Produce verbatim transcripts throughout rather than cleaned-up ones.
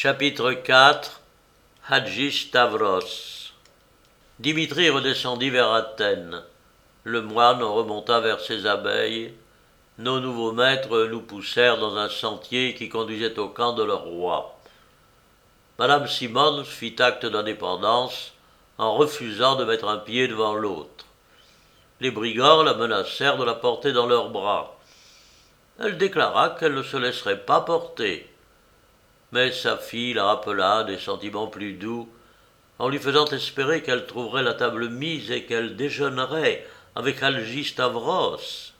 Chapitre quatre. Hadjistavros. Dimitri redescendit vers Athènes. Le moine remonta vers ses abeilles. Nos nouveaux maîtres nous poussèrent dans un sentier qui conduisait au camp de leur roi. Madame Simons fit acte d'indépendance en refusant de mettre un pied devant l'autre. Les brigands la menacèrent de la porter dans leurs bras. Elle déclara qu'elle ne se laisserait pas porter. Mais sa fille la rappela à des sentiments plus doux, en lui faisant espérer qu'elle trouverait la table mise et qu'elle déjeunerait avec Hadjistavros.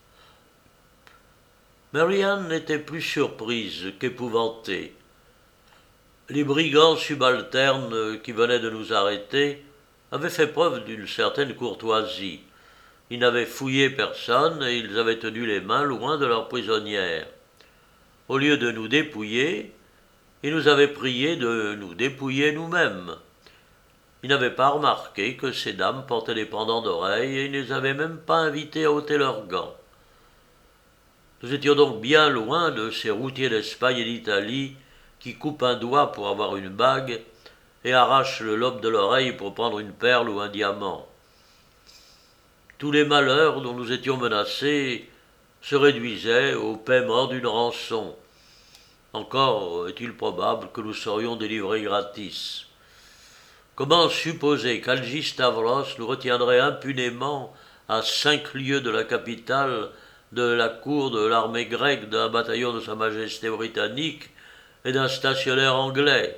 Marianne n'était plus surprise qu'épouvantée. Les brigands subalternes qui venaient de nous arrêter avaient fait preuve d'une certaine courtoisie. Ils n'avaient fouillé personne et ils avaient tenu les mains loin de leurs prisonnières. Au lieu de nous dépouiller, ils nous avaient prié de nous dépouiller nous-mêmes. Ils n'avaient pas remarqué que ces dames portaient des pendants d'oreilles et ils ne les avaient même pas invitées à ôter leurs gants. Nous étions donc bien loin de ces routiers d'Espagne et d'Italie qui coupent un doigt pour avoir une bague et arrachent le lobe de l'oreille pour prendre une perle ou un diamant. Tous les malheurs dont nous étions menacés se réduisaient au paiement d'une rançon. Encore est-il probable que nous serions délivrés gratis. Comment supposer qu'Hadjistavros nous retiendrait impunément à cinq lieues de la capitale, de la cour de l'armée grecque, d'un bataillon de Sa Majesté britannique et d'un stationnaire anglais?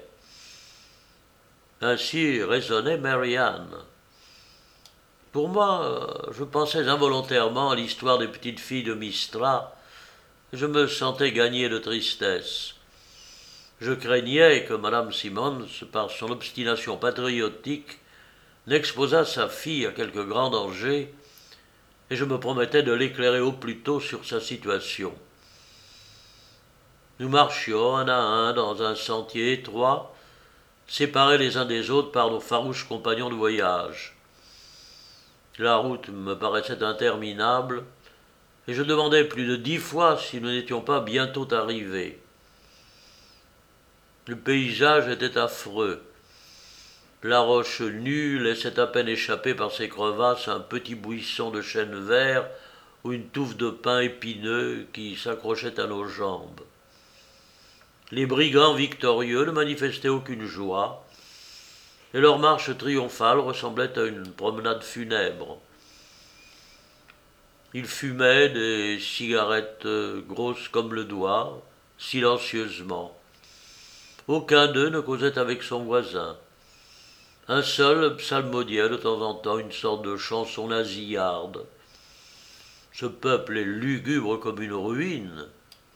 Ainsi raisonnait Marianne. Pour moi, je pensais involontairement à l'histoire des petites filles de Mistra, et je me sentais gagné de tristesse. Je craignais que Madame Simons, par son obstination patriotique, n'exposât sa fille à quelque grand danger, et je me promettais de l'éclairer au plus tôt sur sa situation. Nous marchions un à un dans un sentier étroit, séparés les uns des autres par nos farouches compagnons de voyage. La route me paraissait interminable, et je demandais plus de dix fois si nous n'étions pas bientôt arrivés. Le paysage était affreux. La roche nue laissait à peine échapper par ses crevasses un petit buisson de chêne vert ou une touffe de pin épineux qui s'accrochait à nos jambes. Les brigands victorieux ne manifestaient aucune joie, et leur marche triomphale ressemblait à une promenade funèbre. Ils fumaient des cigarettes grosses comme le doigt, silencieusement. Aucun d'eux ne causait avec son voisin. Un seul psalmodiait de temps en temps une sorte de chanson nasillarde. Ce peuple est lugubre comme une ruine.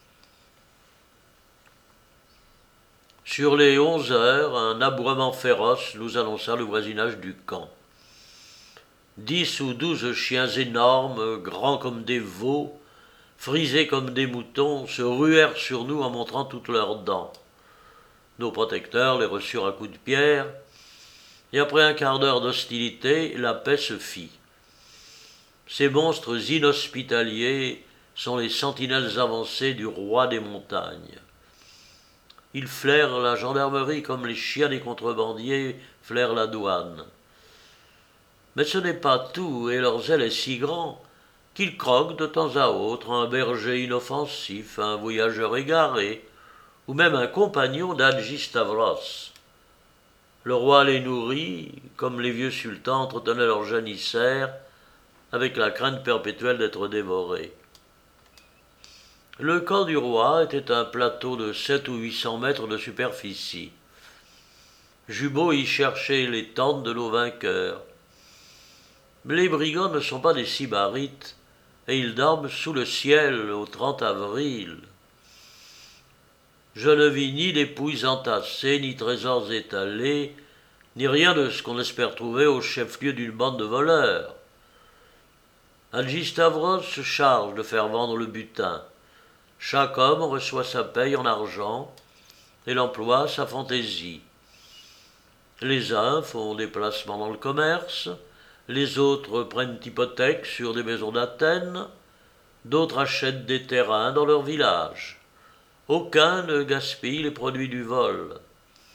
Sur les onze heures, un aboiement féroce nous annonça le voisinage du camp. Dix ou douze chiens énormes, grands comme des veaux, frisés comme des moutons, se ruèrent sur nous en montrant toutes leurs dents. Nos protecteurs les reçurent à coups de pierre, et après un quart d'heure d'hostilité, la paix se fit. Ces monstres inhospitaliers sont les sentinelles avancées du roi des montagnes. Ils flairent la gendarmerie comme les chiens des contrebandiers flairent la douane. Mais ce n'est pas tout, et leur zèle est si grand qu'ils croquent de temps à autre un berger inoffensif, un voyageur égaré, ou même un compagnon d'Hadjistavros. Le roi les nourrit, comme les vieux sultans entretenaient leurs janissaires, avec la crainte perpétuelle d'être dévorés. Le camp du roi était un plateau de sept ou huit cents mètres de superficie. Jubot y cherchait les tentes de nos vainqueurs. Les brigands ne sont pas des sybarites, et ils dorment sous le ciel au trente avril. Je ne vis ni dépouilles entassées, ni trésors étalés, ni rien de ce qu'on espère trouver au chef-lieu d'une bande de voleurs. Hadjistavros se charge de faire vendre le butin. Chaque homme reçoit sa paye en argent et l'emploie à sa fantaisie. Les uns font des placements dans le commerce, les autres prennent hypothèque sur des maisons d'Athènes, d'autres achètent des terrains dans leur village. Aucun ne gaspille les produits du vol.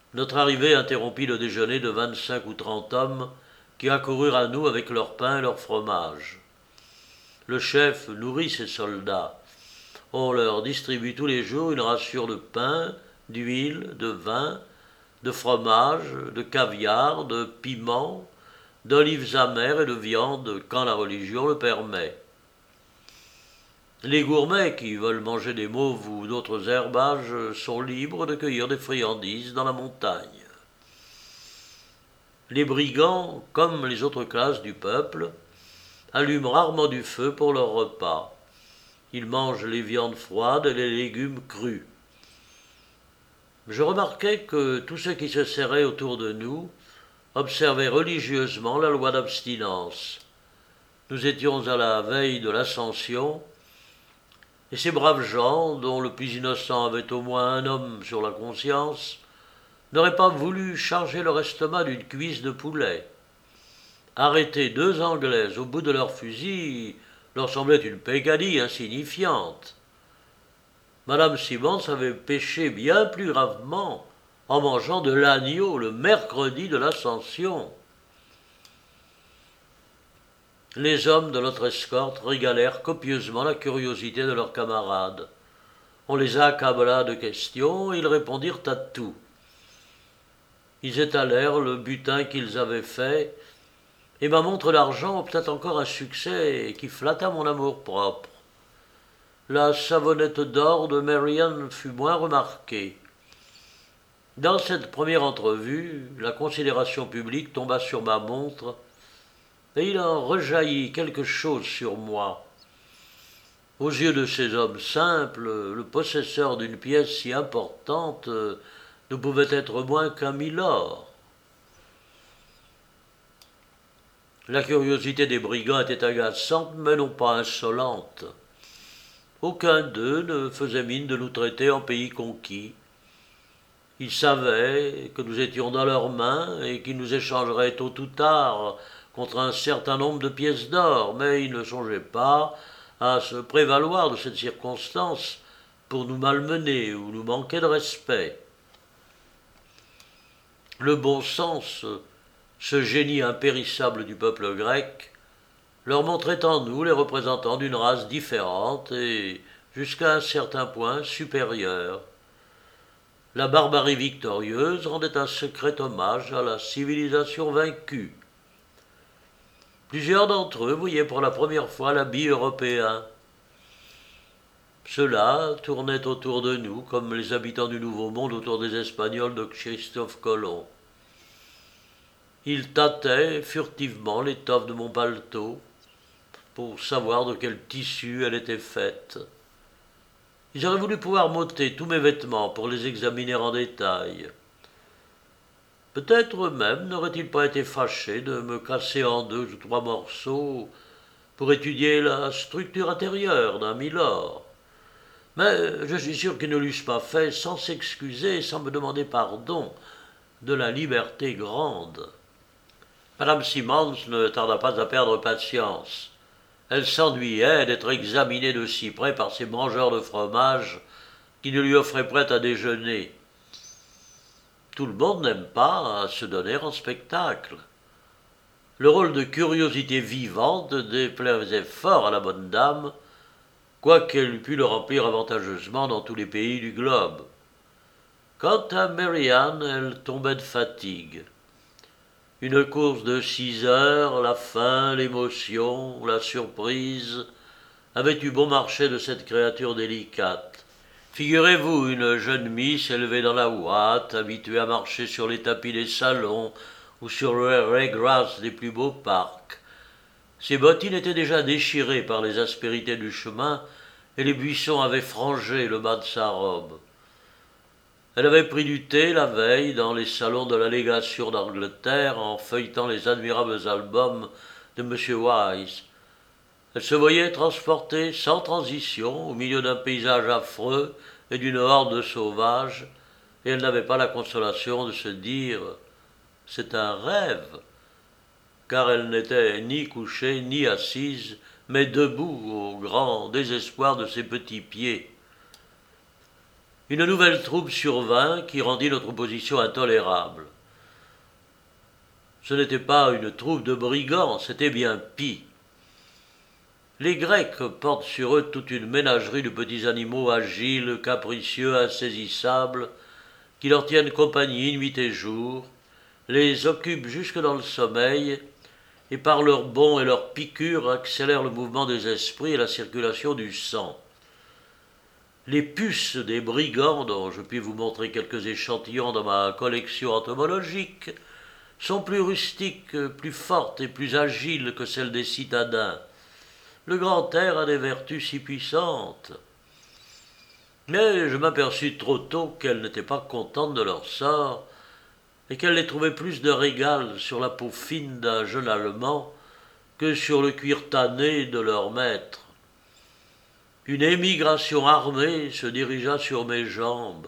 Notre arrivée interrompit le déjeuner de vingt-cinq ou trente hommes qui accoururent à nous avec leur pain et leur fromage. Le chef nourrit ses soldats. On leur distribue tous les jours une ration de pain, d'huile, de vin, de fromage, de caviar, de piment, d'olives amères et de viande quand la religion le permet. Les gourmets qui veulent manger des mauves ou d'autres herbages sont libres de cueillir des friandises dans la montagne. Les brigands, comme les autres classes du peuple, allument rarement du feu pour leur repas. Ils mangent les viandes froides et les légumes crus. Je remarquai que tous ceux qui se serraient autour de nous observaient religieusement la loi d'abstinence. Nous étions à la veille de l'Ascension, et ces braves gens, dont le plus innocent avait au moins un homme sur la conscience, n'auraient pas voulu charger leur estomac d'une cuisse de poulet. Arrêter deux Anglaises au bout de leur fusil leur semblait une peccadille insignifiante. Madame Simons avait péché bien plus gravement en mangeant de l'agneau le mercredi de l'Ascension. Les hommes de notre escorte régalèrent copieusement la curiosité de leurs camarades. On les accabla de questions et ils répondirent à tout. Ils étalèrent le butin qu'ils avaient fait, et ma montre d'argent obtint encore un succès qui flatta mon amour-propre. La savonnette d'or de Marian fut moins remarquée. Dans cette première entrevue, la considération publique tomba sur ma montre, et il en rejaillit quelque chose sur moi. Aux yeux de ces hommes simples, le possesseur d'une pièce si importante ne pouvait être moins qu'un milord. La curiosité des brigands était agaçante, mais non pas insolente. Aucun d'eux ne faisait mine de nous traiter en pays conquis. Ils savaient que nous étions dans leurs mains et qu'ils nous échangeraient tôt ou tard contre un certain nombre de pièces d'or, mais ils ne songeaient pas à se prévaloir de cette circonstance pour nous malmener ou nous manquer de respect. Le bon sens, ce génie impérissable du peuple grec, leur montrait en nous les représentants d'une race différente et, jusqu'à un certain point, supérieure. La barbarie victorieuse rendait un secret hommage à la civilisation vaincue. Plusieurs d'entre eux voyaient pour la première fois l'habit européen. Ceux-là tournaient autour de nous comme les habitants du Nouveau Monde autour des Espagnols de Christophe Colomb. Ils tâtaient furtivement l'étoffe de mon paletot pour savoir de quel tissu elle était faite. Ils auraient voulu pouvoir m'ôter tous mes vêtements pour les examiner en détail. Peut-être même n'aurait-il pas été fâché de me casser en deux ou trois morceaux pour étudier la structure intérieure d'un milord. Mais je suis sûr qu'ils ne l'eussent pas fait sans s'excuser et sans me demander pardon de la liberté grande. Madame Simons ne tarda pas à perdre patience. Elle s'ennuyait d'être examinée de si près par ces mangeurs de fromage qui ne lui offraient prêt à déjeuner. Tout le monde n'aime pas à se donner en spectacle. Le rôle de curiosité vivante déplaisait fort à la bonne dame, quoiqu'elle eût pu le remplir avantageusement dans tous les pays du globe. Quant à Marianne, elle tombait de fatigue. Une course de six heures, la faim, l'émotion, la surprise avaient eu bon marché de cette créature délicate. Figurez-vous une jeune miss élevée dans la ouate, habituée à marcher sur les tapis des salons ou sur le raygrass des plus beaux parcs. Ses bottines étaient déjà déchirées par les aspérités du chemin et les buissons avaient frangé le bas de sa robe. Elle avait pris du thé la veille dans les salons de la légation d'Angleterre en feuilletant les admirables albums de M. Wise. Elle se voyait transportée sans transition au milieu d'un paysage affreux et d'une horde de sauvages, et elle n'avait pas la consolation de se dire « c'est un rêve », car elle n'était ni couchée ni assise, mais debout au grand désespoir de ses petits pieds. une nouvelle troupe survint qui rendit notre position intolérable. Ce n'était pas une troupe de brigands, c'était bien pis. Les Grecs portent sur eux toute une ménagerie de petits animaux agiles, capricieux, insaisissables, qui leur tiennent compagnie nuit et jour, les occupent jusque dans le sommeil, et par leurs bonds et leurs piqûres accélèrent le mouvement des esprits et la circulation du sang. Les puces des brigands, dont je puis vous montrer quelques échantillons dans ma collection entomologique, sont plus rustiques, plus fortes et plus agiles que celles des citadins. Le grand air a des vertus si puissantes. Mais je m'aperçus trop tôt qu'elles n'étaient pas contentes de leur sort et qu'elles les trouvaient plus de régal sur la peau fine d'un jeune Allemand que sur le cuir tanné de leur maître. Une émigration armée se dirigea sur mes jambes.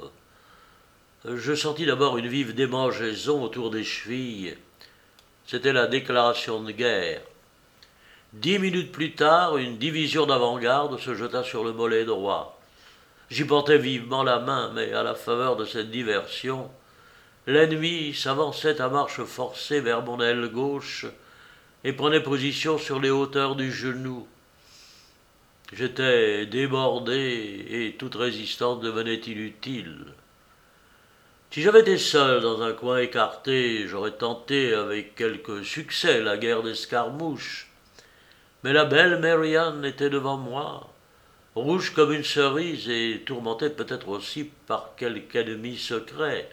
Je sentis d'abord une vive démangeaison autour des chevilles. C'était la déclaration de guerre. Dix minutes plus tard, une division d'avant-garde se jeta sur le mollet droit. J'y portais vivement la main, mais à la faveur de cette diversion, l'ennemi s'avançait à marche forcée vers mon aile gauche et prenait position sur les hauteurs du genou. J'étais débordé et toute résistance devenait inutile. Si j'avais été seul dans un coin écarté, j'aurais tenté avec quelque succès la guerre d'escarmouche. Mais la belle Marianne était devant moi, rouge comme une cerise et tourmentée peut-être aussi par quelque ennemi secret.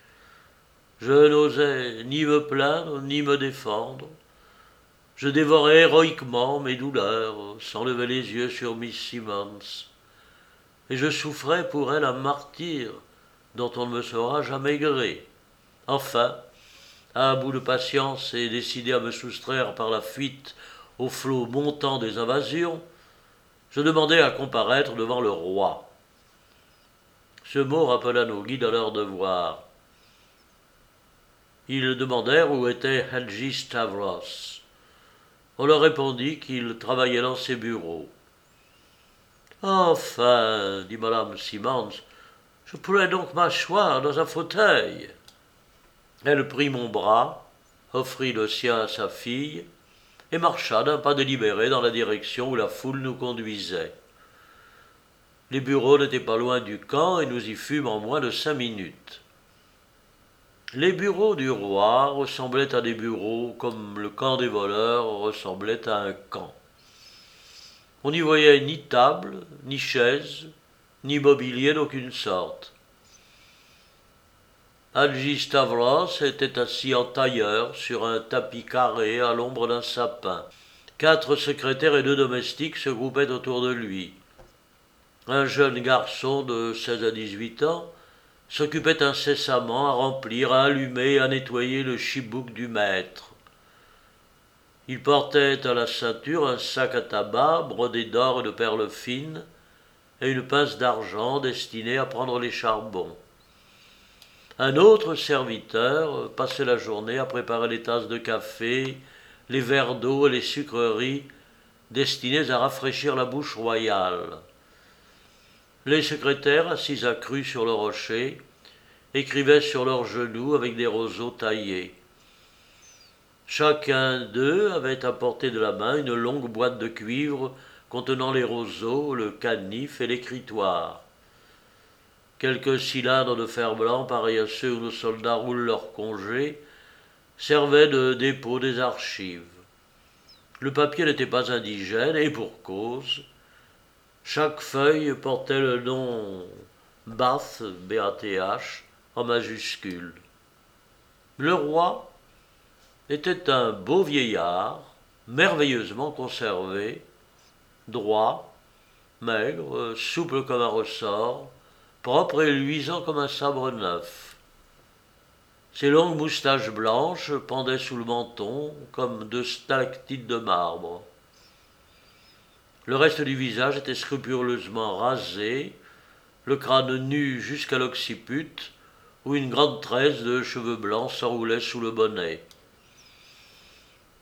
Je n'osais ni me plaindre ni me défendre. Je dévorais héroïquement mes douleurs, sans lever les yeux sur Miss Simmons. Et je souffrais pour elle un martyre dont on ne me saura jamais gré. Enfin, à bout de patience et décidé à me soustraire par la fuite au flot montant des invasions, je demandai à comparaître devant le roi. Ce mot rappela nos guides à leur devoir. Ils demandèrent où était Hadji Stavros. On leur répondit qu'il travaillait dans ses bureaux. « Enfin, dit madame Simmons, je pourrais donc m'asseoir dans un fauteuil. » Elle prit mon bras, offrit le sien à sa fille, et marcha d'un pas délibéré dans la direction où la foule nous conduisait. Les bureaux n'étaient pas loin du camp et nous y fûmes en moins de cinq minutes. Les bureaux du roi ressemblaient à des bureaux comme le camp des voleurs ressemblait à un camp. On n'y voyait ni table, ni chaise, ni mobilier d'aucune sorte. Hadji Stavros était assis en tailleur sur un tapis carré à l'ombre d'un sapin. Quatre secrétaires et deux domestiques se groupaient autour de lui. Un jeune garçon de seize à dix-huit ans s'occupait incessamment à remplir, à allumer, à nettoyer le chibouk du maître. Il portait à la ceinture un sac à tabac brodé d'or et de perles fines et une pince d'argent destinée à prendre les charbons. Un autre serviteur passait la journée à préparer les tasses de café, les verres d'eau et les sucreries destinés à rafraîchir la bouche royale. Les secrétaires, assis à cru sur le rocher, écrivaient sur leurs genoux avec des roseaux taillés. Chacun d'eux avait à portée de la main une longue boîte de cuivre contenant les roseaux, le canif et l'écritoire. Quelques cylindres de fer blanc, pareils à ceux où nos soldats roulent leurs congés, servaient de dépôt des archives. Le papier n'était pas indigène, et pour cause. Chaque feuille portait le nom Bath, B A T H, en majuscule. Le roi était un beau vieillard, merveilleusement conservé, droit, maigre, souple comme un ressort, propre et luisant comme un sabre neuf. Ses longues moustaches blanches pendaient sous le menton comme deux stalactites de marbre. Le reste du visage était scrupuleusement rasé, le crâne nu jusqu'à l'occiput, où une grande tresse de cheveux blancs s'enroulait sous le bonnet.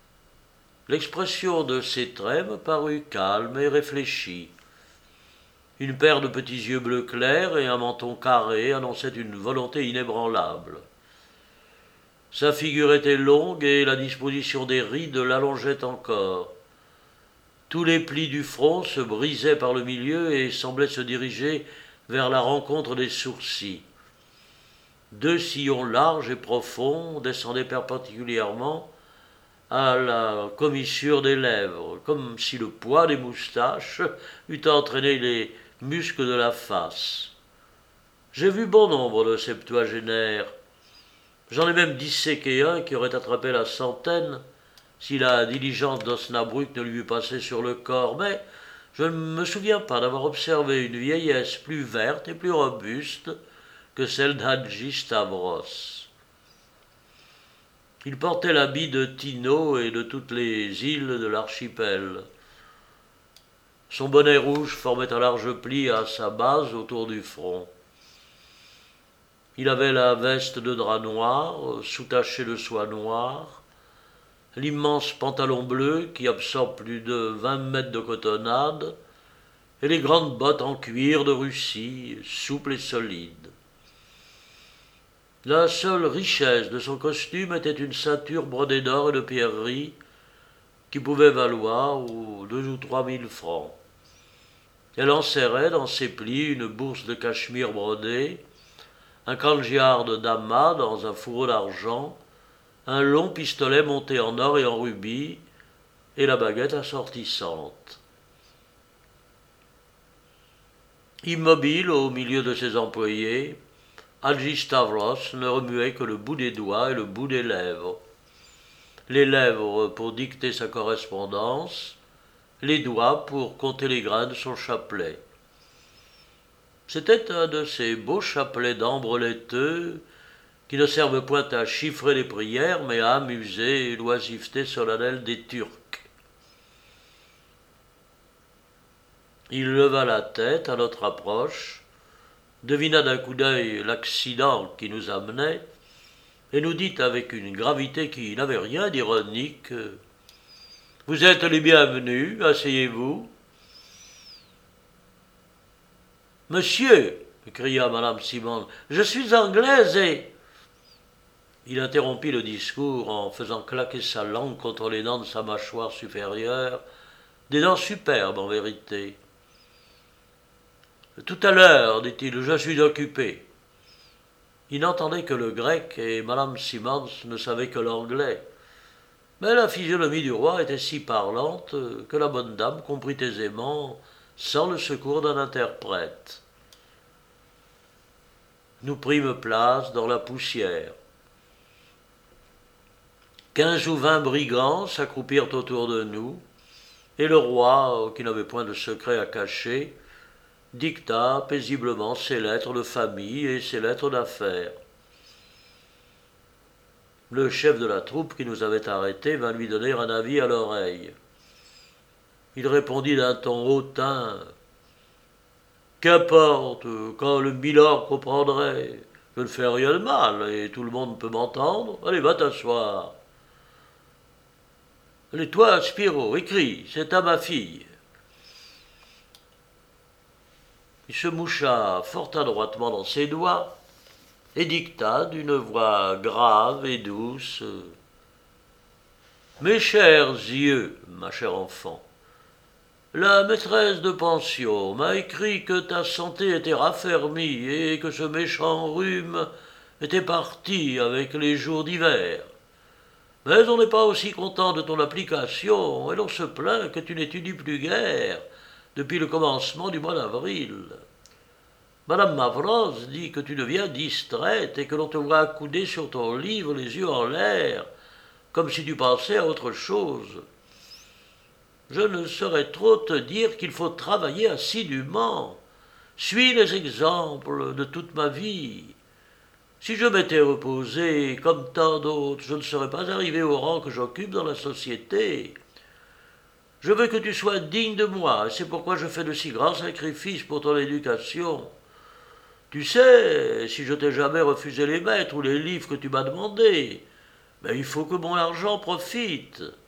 L'expression de ses traits me parut calme et réfléchie. Une paire de petits yeux bleu clair et un menton carré annonçaient une volonté inébranlable. Sa figure était longue et la disposition des rides l'allongeait encore. Tous les plis du front se brisaient par le milieu et semblaient se diriger vers la rencontre des sourcils. Deux sillons larges et profonds descendaient perpendiculairement à la commissure des lèvres, comme si le poids des moustaches eût entraîné les muscles de la face. J'ai vu bon nombre de septuagénaires. J'en ai même disséqué un qui aurait attrapé la centaine si la diligence d'Osnabrück ne lui eût passé sur le corps, mais je ne me souviens pas d'avoir observé une vieillesse plus verte et plus robuste que celle d'Hadji Stavros. Il portait l'habit de Tino et de toutes les îles de l'archipel. Son bonnet rouge formait un large pli à sa base autour du front. Il avait la veste de drap noir, soutachée de soie noire, l'immense pantalon bleu qui absorbe plus de vingt mètres de cotonnade, et les grandes bottes en cuir de Russie, souples et solides. La seule richesse de son costume était une ceinture brodée d'or et de pierreries qui pouvait valoir deux ou trois mille francs. Elle enserrait dans ses plis une bourse de cachemire brodée, un kandjiar de damas dans un fourreau d'argent, un long pistolet monté en or et en rubis, et la baguette assortissante. Immobile au milieu de ses employés, Hadji Stavros ne remuait que le bout des doigts et le bout des lèvres. Les lèvres pour dicter sa correspondance, les doigts pour compter les grains de son chapelet. C'était un de ces beaux chapelets d'ambre laiteux qui ne servent point à chiffrer les prières, mais à amuser l'oisiveté solennelle des Turcs. Il leva la tête à notre approche, devina d'un coup d'œil l'accident qui nous amenait, et nous dit avec une gravité qui n'avait rien d'ironique « Vous êtes les bienvenus, asseyez-vous. » « Monsieur, cria madame Simon, je suis anglaise et... » Il interrompit le discours en faisant claquer sa langue contre les dents de sa mâchoire supérieure, des dents superbes en vérité. « Tout à l'heure, dit-il, je suis occupé. » Il n'entendait que le grec et madame Simons ne savait que l'anglais. Mais la physionomie du roi était si parlante que la bonne dame comprit aisément sans le secours d'un interprète. Nous prîmes place dans la poussière. Quinze ou vingt brigands s'accroupirent autour de nous, et le roi, qui n'avait point de secret à cacher, dicta paisiblement ses lettres de famille et ses lettres d'affaires. Le chef de la troupe qui nous avait arrêtés vint lui donner un avis à l'oreille. Il répondit d'un ton hautain « Qu'importe, quand le milord comprendrait, je ne fais rien de mal et tout le monde peut m'entendre. Allez, va t'asseoir. Allez, toi, Spiro, écris, c'est à ma fille. » Il se moucha fort adroitement dans ses doigts et dicta d'une voix grave et douce « Mes chers yeux, ma chère enfant, la maîtresse de pension m'a écrit que ta santé était raffermie et que ce méchant rhume était parti avec les jours d'hiver. Mais on n'est pas aussi content de ton application et l'on se plaint que tu n'étudies plus guère depuis le commencement du mois d'avril. Madame Mavros dit que tu deviens distraite et que l'on te voit accoudée sur ton livre, les yeux en l'air, comme si tu pensais à autre chose. Je ne saurais trop te dire qu'il faut travailler assidûment. Suis les exemples de toute ma vie. Si je m'étais reposé comme tant d'autres, je ne serais pas arrivé au rang que j'occupe dans la société. Je veux que tu sois digne de moi, et c'est pourquoi je fais de si grands sacrifices pour ton éducation. Tu sais, si je t'ai jamais refusé les maîtres ou les livres que tu m'as demandés, mais il faut que mon argent profite.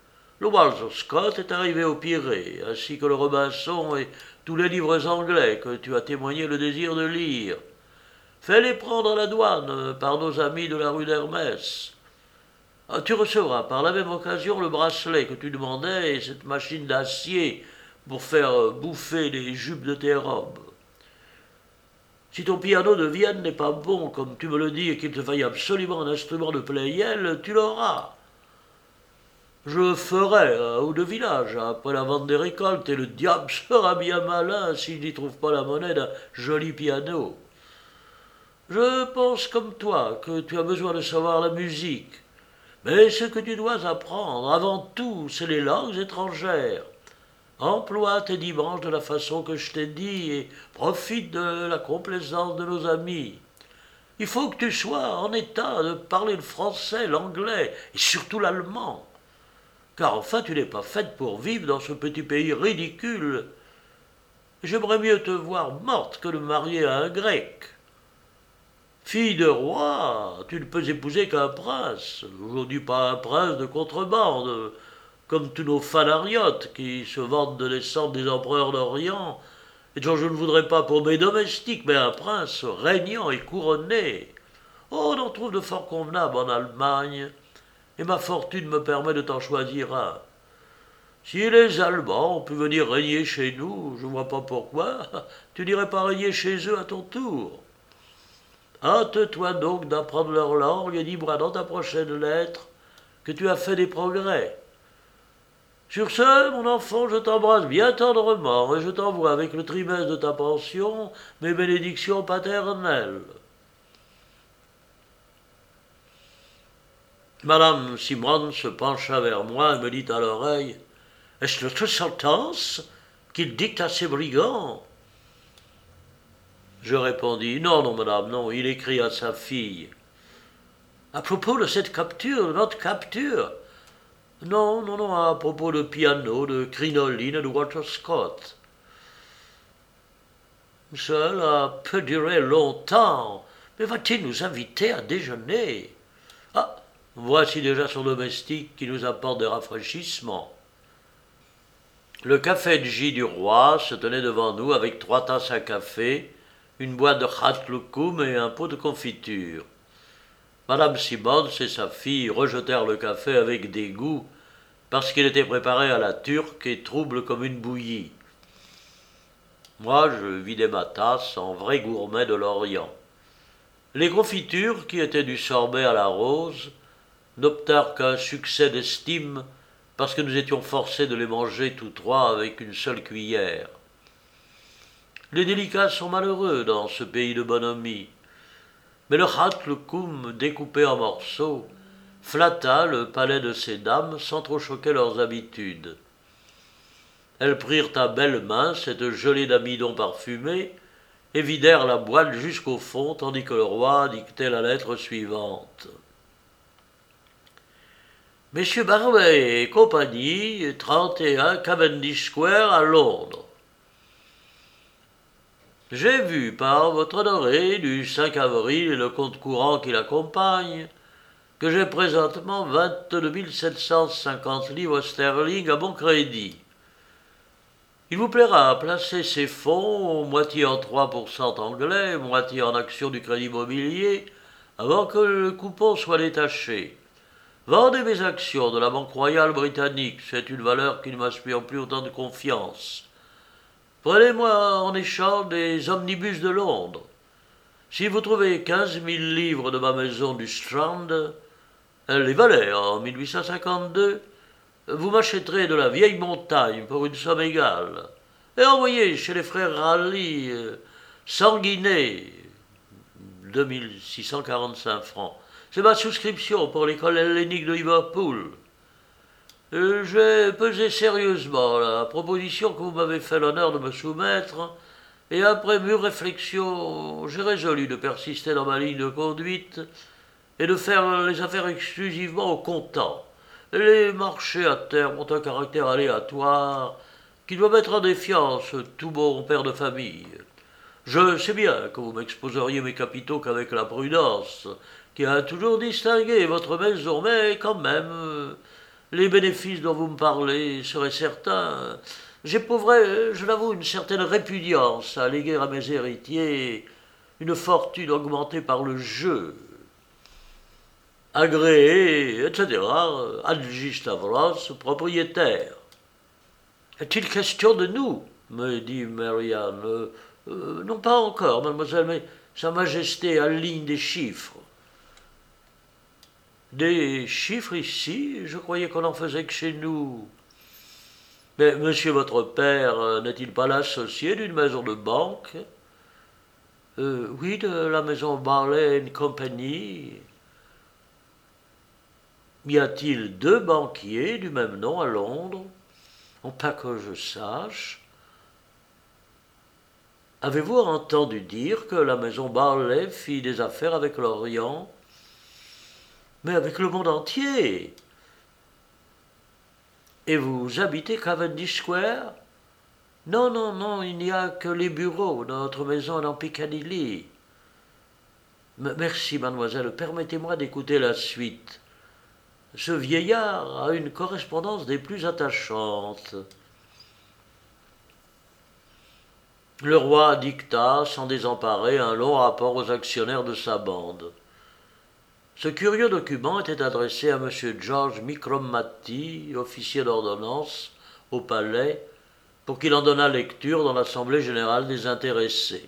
Le Walter Scott est arrivé au Pirée, ainsi que le Robinson et tous les livres anglais que tu as témoigné le désir de lire. Fais-les prendre à la douane par nos amis de la rue d'Hermès. Tu recevras par la même occasion le bracelet que tu demandais et cette machine d'acier pour faire bouffer les jupes de tes robes. Si ton piano de Vienne n'est pas bon, comme tu me le dis, et qu'il te faille absolument un instrument de Pleyel, tu l'auras. Je ferai un ou deux villages après la vente des récoltes, et le diable sera bien malin s'il n'y trouve pas la monnaie d'un joli piano. Je pense comme toi que tu as besoin de savoir la musique, mais ce que tu dois apprendre, avant tout, c'est les langues étrangères. Emploie tes dimanches de la façon que je t'ai dit et profite de la complaisance de nos amis. Il faut que tu sois en état de parler le français, l'anglais et surtout l'allemand. Car enfin tu n'es pas faite pour vivre dans ce petit pays ridicule. J'aimerais mieux te voir morte que de marier à un grec. Fille de roi, tu ne peux épouser qu'un prince, aujourd'hui pas un prince de contrebande, comme tous nos fanariotes qui se vantent de descendre des empereurs d'Orient, et dont je ne voudrais pas pour mes domestiques, mais un prince régnant et couronné. Oh, on en trouve de fort convenables en Allemagne, et ma fortune me permet de t'en choisir un. Si les Allemands ont pu venir régner chez nous, je ne vois pas pourquoi, tu n'irais pas régner chez eux à ton tour. Hâte-toi donc d'apprendre leur langue et dis-moi dans ta prochaine lettre que tu as fait des progrès. Sur ce, mon enfant, je t'embrasse bien tendrement et je t'envoie avec le trimestre de ta pension mes bénédictions paternelles. Madame Simon se pencha vers moi et me dit à l'oreille « Est-ce notre sentence qu'il dicte à ses brigands ?» Je répondis « Non, non, madame, non, il écrit à sa fille. » À propos de cette capture, de notre capture, non, non, non, à propos de piano, de crinoline et de Walter Scott. Cela peut durer longtemps, mais va-t-il nous inviter à déjeuner? Ah, voici déjà son domestique qui nous apporte des rafraîchissements. Le café de J du roi se tenait devant nous avec trois tasses à café, une boîte de Khatloukoum et un pot de confiture. Madame Simons et sa fille rejetèrent le café avec dégoût parce qu'il était préparé à la turque et trouble comme une bouillie. Moi, je vidai ma tasse en vrai gourmet de l'Orient. Les confitures, qui étaient du sorbet à la rose, n'obtinrent qu'un succès d'estime parce que nous étions forcés de les manger tous trois avec une seule cuillère. Les délicats sont malheureux dans ce pays de bonhomie, mais le Khatloukoum découpé en morceaux flatta le palais de ces dames sans trop choquer leurs habitudes. Elles prirent à belles mains cette gelée d'amidon parfumé et vidèrent la boîte jusqu'au fond, tandis que le roi dictait la lettre suivante. Messieurs Barbet et compagnie, trente et un Cavendish Square à Londres. J'ai vu par votre honoré du cinq avril et le compte courant qui l'accompagne que j'ai présentement vingt-deux mille sept cent cinquante livres sterling à bon crédit. Il vous plaira placer ces fonds, moitié en trois pour cent anglais, moitié en actions du crédit immobilier, avant que le coupon soit détaché. Vendez mes actions de la Banque royale britannique, c'est une valeur qui ne m'inspire plus autant de confiance. Prenez-moi en échange des omnibus de Londres. Si vous trouvez quinze mille livres de ma maison du Strand, elle les valait en mille huit cent cinquante-deux, vous m'achèterez de la vieille montagne pour une somme égale, et envoyez chez les frères Raleigh euh, cent guinées, deux mille six cent quarante-cinq francs. C'est ma souscription pour l'école hellénique de Liverpool. Euh, J'ai pesé sérieusement la proposition que vous m'avez fait l'honneur de me soumettre, et après mûre réflexion, j'ai résolu de persister dans ma ligne de conduite et de faire les affaires exclusivement au comptant. Les marchés à terme ont un caractère aléatoire qui doit mettre en défiance tout bon père de famille. Je sais bien que vous m'exposeriez mes capitaux qu'avec la prudence qui a toujours distingué votre maison, mais quand même, les bénéfices dont vous me parlez seraient certains. J'éprouverais, je l'avoue, une certaine répugnance à léguer à mes héritiers une fortune augmentée par le jeu. Agréé, et cetera, Hadji Stavros, propriétaire. Est-il question de nous me dit Marianne. Euh, euh, non, pas encore, mademoiselle, mais Sa Majesté aligne des chiffres. Des chiffres ici? Je croyais qu'on en faisait que chez nous. Mais monsieur votre père n'est-il pas l'associé d'une maison de banque? euh, Oui, de la maison Barley and Company. Y a-t-il deux banquiers du même nom à Londres? Pas que je sache. Avez-vous entendu dire que la maison Barley fit des affaires avec l'Orient? Mais avec le monde entier. Et vous habitez Cavendish Square? Non, non, non, il n'y a que les bureaux. Notre maison est dans Piccadilly. Merci, mademoiselle. Permettez-moi d'écouter la suite. Ce vieillard a une correspondance des plus attachantes. Le roi dicta, sans désemparer, un long rapport aux actionnaires de sa bande. Ce curieux document était adressé à M. George Micromatti, officier d'ordonnance, au palais, pour qu'il en donnât lecture dans l'Assemblée générale des intéressés.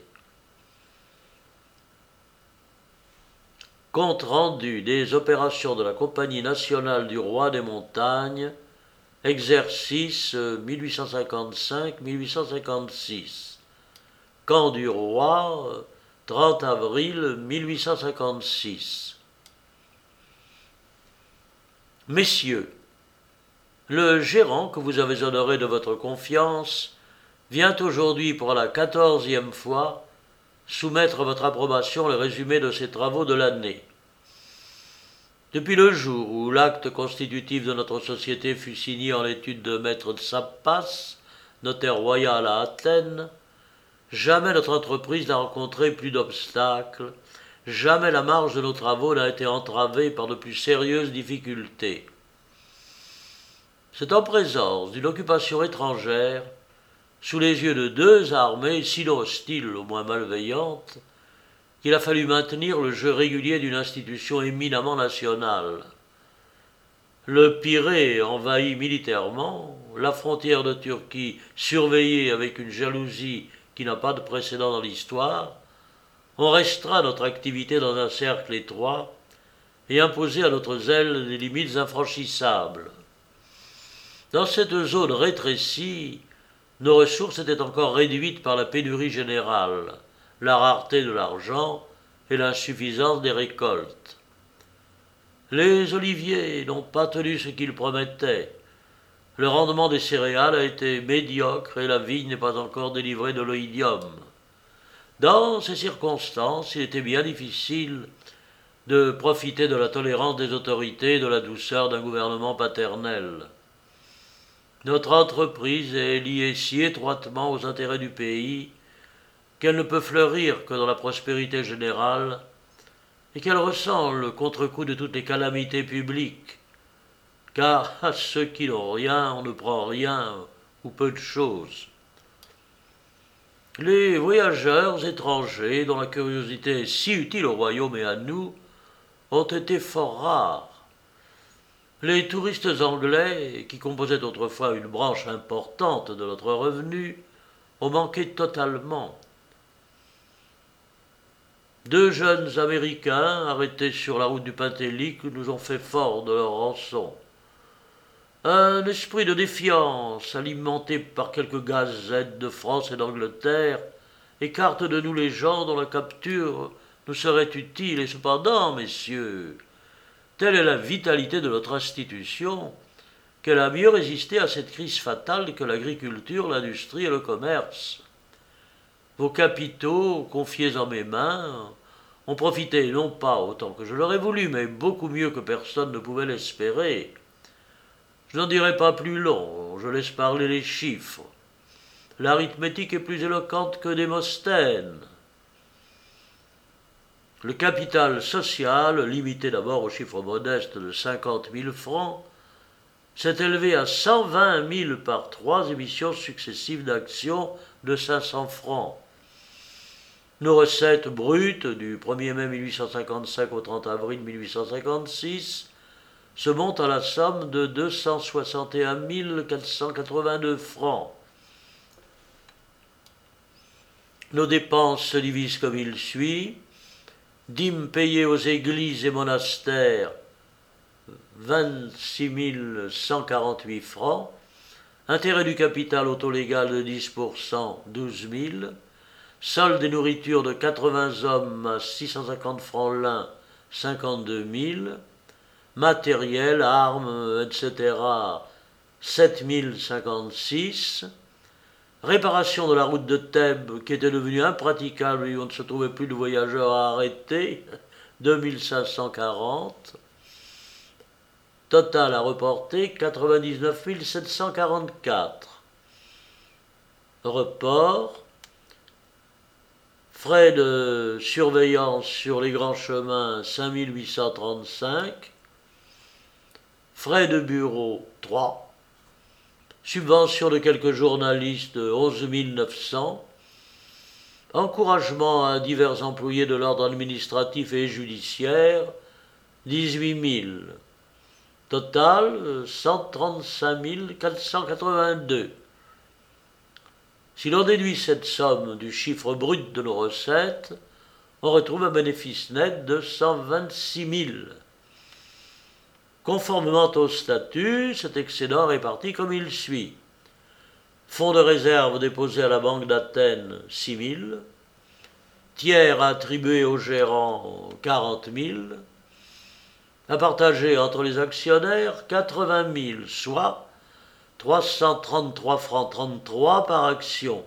Compte rendu des opérations de la Compagnie nationale du roi des montagnes, exercice mille huit cent cinquante-cinq mille huit cent cinquante-six. Camp du roi, trente avril mille huit cent cinquante-six. Messieurs, le gérant que vous avez honoré de votre confiance vient aujourd'hui pour la quatorzième fois soumettre à votre approbation le résumé de ses travaux de l'année. Depuis le jour où l'acte constitutif de notre société fut signé en l'étude de maître Sappas, notaire royal à Athènes, jamais notre entreprise n'a rencontré plus d'obstacles, jamais la marche de nos travaux n'a été entravée par de plus sérieuses difficultés. C'est en présence d'une occupation étrangère, sous les yeux de deux armées, sinon hostiles au moins malveillantes, qu'il a fallu maintenir le jeu régulier d'une institution éminemment nationale. Le Pirée envahi militairement, la frontière de Turquie surveillée avec une jalousie qui n'a pas de précédent dans l'histoire, ont restreint notre activité dans un cercle étroit et imposé à notre zèle des limites infranchissables. Dans cette zone rétrécie, nos ressources étaient encore réduites par la pénurie générale, la rareté de l'argent et l'insuffisance des récoltes. Les oliviers n'ont pas tenu ce qu'ils promettaient. Le rendement des céréales a été médiocre et la vigne n'est pas encore délivrée de l'oïdium. Dans ces circonstances, il était bien difficile de profiter de la tolérance des autorités et de la douceur d'un gouvernement paternel. Notre entreprise est liée si étroitement aux intérêts du pays qu'elle ne peut fleurir que dans la prospérité générale et qu'elle ressent le contre-coup de toutes les calamités publiques, car à ceux qui n'ont rien, on ne prend rien ou peu de choses. Les voyageurs étrangers, dont la curiosité est si utile au royaume et à nous, ont été fort rares. Les touristes anglais, qui composaient autrefois une branche importante de notre revenu, ont manqué totalement. Deux jeunes Américains, arrêtés sur la route du Pentélique, nous ont fait fort de leur rançon. Un esprit de défiance, alimenté par quelques gazettes de France et d'Angleterre, écarte de nous les gens dont la capture nous serait utile, et cependant, messieurs, telle est la vitalité de notre institution, qu'elle a mieux résisté à cette crise fatale que l'agriculture, l'industrie et le commerce. Vos capitaux, confiés en mes mains, ont profité non pas autant que je l'aurais voulu, mais beaucoup mieux que personne ne pouvait l'espérer. Je n'en dirai pas plus long, je laisse parler les chiffres. L'arithmétique est plus éloquente que Démosthène. Le capital social, limité d'abord au chiffre modeste de cinquante mille francs, s'est élevé à cent vingt mille par trois émissions successives d'actions de cinq cents francs. Nos recettes brutes du premier mai mille huit cent cinquante-cinq au trente avril mille huit cent cinquante-six se montent à la somme de deux cent soixante et un mille quatre cent quatre-vingt-deux francs. Nos dépenses se divisent comme il suit. Dîmes payées aux églises et monastères, vingt-six mille cent quarante-huit francs. Intérêt du capital au taux légal de dix pour cent, douze mille. Solde des nourritures de quatre-vingts hommes à six cent cinquante francs l'un, cinquante-deux mille. Matériel, armes, et cetera, sept mille cinquante-six. Réparation de la route de Thèbes, qui était devenue impraticable et où on ne se trouvait plus de voyageurs à arrêter, deux mille cinq cent quarante. Total à reporter, quatre-vingt-dix-neuf mille sept cent quarante-quatre. Report. Frais de surveillance sur les grands chemins, cinq mille huit cent trente-cinq. Frais de bureau, trois. Subvention de quelques journalistes, onze mille neuf cents. Encouragement à divers employés de l'ordre administratif et judiciaire, dix-huit mille. Total, cent trente-cinq mille quatre cent quatre-vingt-deux. Si l'on déduit cette somme du chiffre brut de nos recettes, on retrouve un bénéfice net de cent vingt-six mille. Conformément au statut, cet excédent est réparti comme il suit. Fonds de réserve déposé à la Banque d'Athènes, six mille. Tiers attribué aux gérants, quarante mille. À partager entre les actionnaires, quatre-vingt mille, soit trois cent trente-trois francs trente-trois par action.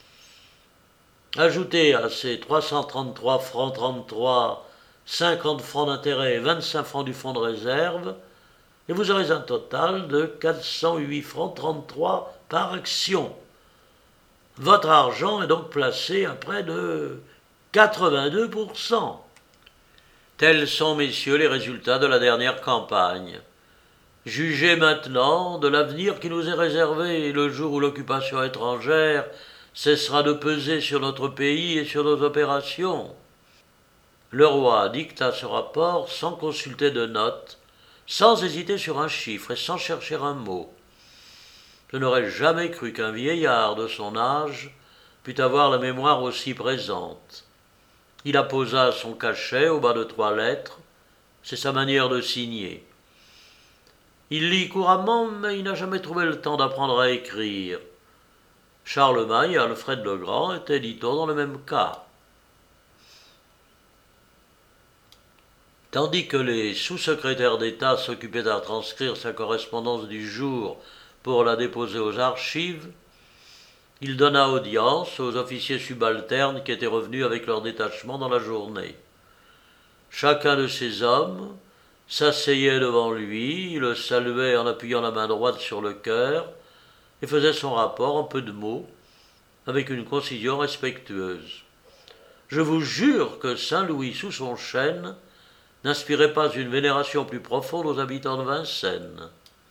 Ajoutez à ces trois cent trente-trois francs trente-trois cinquante francs d'intérêt et vingt-cinq francs du fonds de réserve, et vous aurez un total de quatre cent huit francs trente-trois par action. Votre argent est donc placé à près de quatre-vingt-deux pour cent. Tels sont, messieurs, les résultats de la dernière campagne. Jugez maintenant de l'avenir qui nous est réservé le jour où l'occupation étrangère cessera de peser sur notre pays et sur nos opérations. Le roi dicta ce rapport sans consulter de notes, sans hésiter sur un chiffre et sans chercher un mot. Je n'aurais jamais cru qu'un vieillard de son âge pût avoir la mémoire aussi présente. Il apposa son cachet au bas de trois lettres, c'est sa manière de signer. Il lit couramment, mais il n'a jamais trouvé le temps d'apprendre à écrire. Charlemagne et Alfred le Grand étaient, dit-on, dans le même cas. Tandis que les sous-secrétaires d'État s'occupaient à transcrire sa correspondance du jour pour la déposer aux archives, il donna audience aux officiers subalternes qui étaient revenus avec leur détachement dans la journée. Chacun de ces hommes s'asseyait devant lui, le saluait en appuyant la main droite sur le cœur et faisait son rapport en peu de mots, avec une concision respectueuse. Je vous jure que Saint-Louis, sous son chêne, n'inspirait pas une vénération plus profonde aux habitants de Vincennes.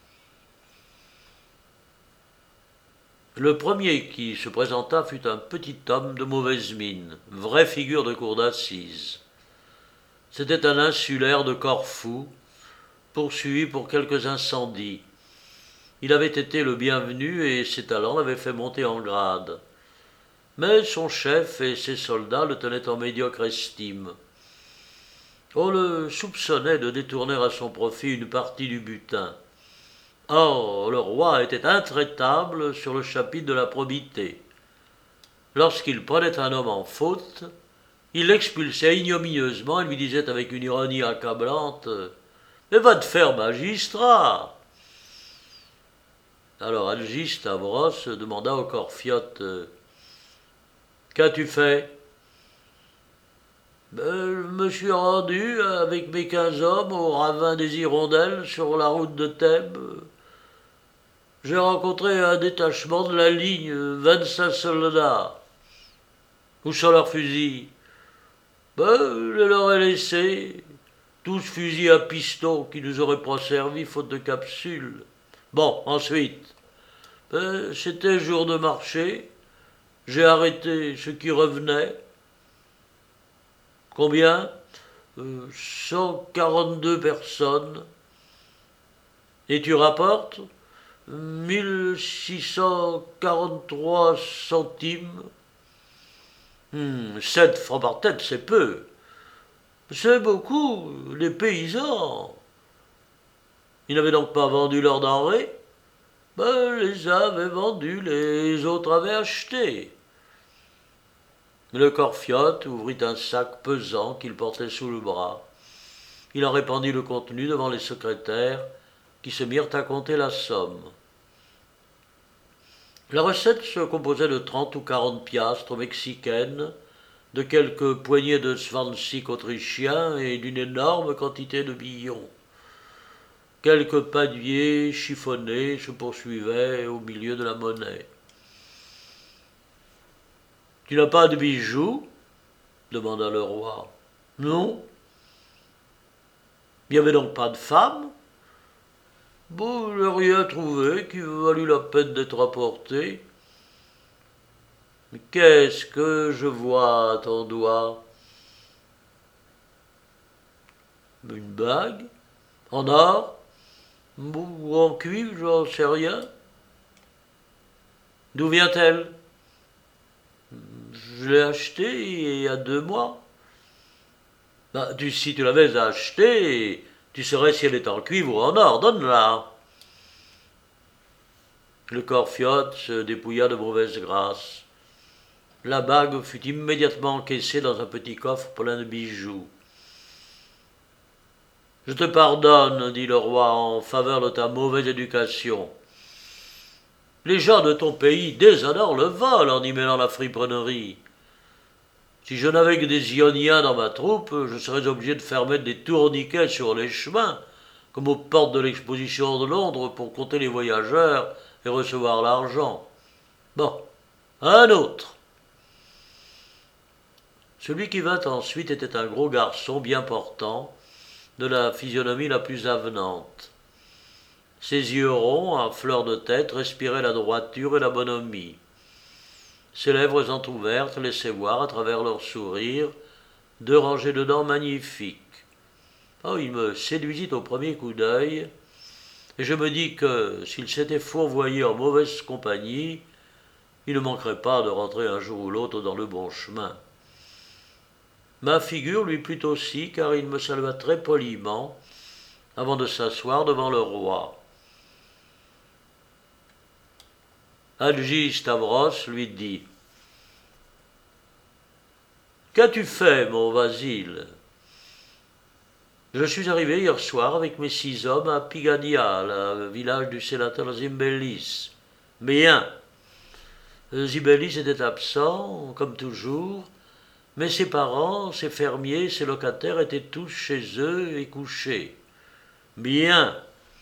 Le premier qui se présenta fut un petit homme de mauvaise mine, vraie figure de cour d'assises. C'était un insulaire de Corfou, poursuivi pour quelques incendies. Il avait été le bienvenu et ses talents l'avaient fait monter en grade. Mais son chef et ses soldats le tenaient en médiocre estime. On le soupçonnait de détourner à son profit une partie du butin. Or, le roi était intraitable sur le chapitre de la probité. Lorsqu'il prenait un homme en faute, il l'expulsait ignominieusement et lui disait avec une ironie accablante « Mais va te faire magistrat !» Alors Algis Stavros demanda au Corfiote « Qu'as-tu fait ?»« Ben, je me suis rendu avec mes quinze hommes au ravin des Hirondelles sur la route de Thèbes. J'ai rencontré un détachement de la ligne, vingt-cinq soldats. Où sont leurs fusils ? Ben, je leur ai laissé, tous fusils à piston qui nous auraient pas servi faute de capsules. Bon, ensuite, ben, c'était jour de marché, j'ai arrêté ceux qui revenaient. Combien euh, cent quarante-deux personnes. Et tu rapportes mille six cent quarante-trois centimes. Hmm, sept francs par tête, c'est peu. C'est beaucoup, les paysans. Ils n'avaient donc pas vendu leurs denrées? Ben, les uns avaient vendus, les autres avaient acheté. Le Corfiote ouvrit un sac pesant qu'il portait sous le bras. Il en répandit le contenu devant les secrétaires, qui se mirent à compter la somme. La recette se composait de trente ou quarante piastres mexicaines, de quelques poignées de zwanzig autrichiens et d'une énorme quantité de billons. Quelques paniers chiffonnés se poursuivaient au milieu de la monnaie. « Tu n'as pas de bijoux ?» demanda le roi. « Non. » Il n'y avait donc pas de femme? Bon, je n'ai rien trouvé qui valût la peine d'être apporté. Mais qu'est-ce que je vois à ton doigt? Une bague? En or? Ou en cuivre, j'en sais rien. D'où vient-elle? Je l'ai achetée il y a deux mois. Ben, tu, si tu l'avais achetée, tu saurais si elle est en cuivre ou en or. Donne-la. Le Corfiote se dépouilla de mauvaise grâce. La bague fut immédiatement encaissée dans un petit coffre plein de bijoux. « Je te pardonne, dit le roi, en faveur de ta mauvaise éducation. Les gens de ton pays déshonorent le vol en y mêlant la friponnerie. Si je n'avais que des Ioniens dans ma troupe, je serais obligé de faire mettre des tourniquets sur les chemins, comme aux portes de l'exposition de Londres, pour compter les voyageurs et recevoir l'argent. Bon, un autre. » Celui qui vint ensuite était un gros garçon bien portant, de la physionomie la plus avenante. Ses yeux ronds, à fleur de tête, respiraient la droiture et la bonhomie. Ses lèvres entr'ouvertes laissaient voir, à travers leur sourire, deux rangées de dents magnifiques. Oh, il me séduisit au premier coup d'œil, et je me dis que, s'il s'était fourvoyé en mauvaise compagnie, il ne manquerait pas de rentrer un jour ou l'autre dans le bon chemin. Ma figure lui plut aussi, car il me salua très poliment, avant de s'asseoir devant le roi. Hadji Stavros lui dit « Qu'as-tu fait, mon Vasile ? Je suis arrivé hier soir avec mes six hommes à Pigania, le village du sénateur Zimbelis. Bien. Zimbelis était absent, comme toujours, mais ses parents, ses fermiers, ses locataires étaient tous chez eux et couchés. Bien.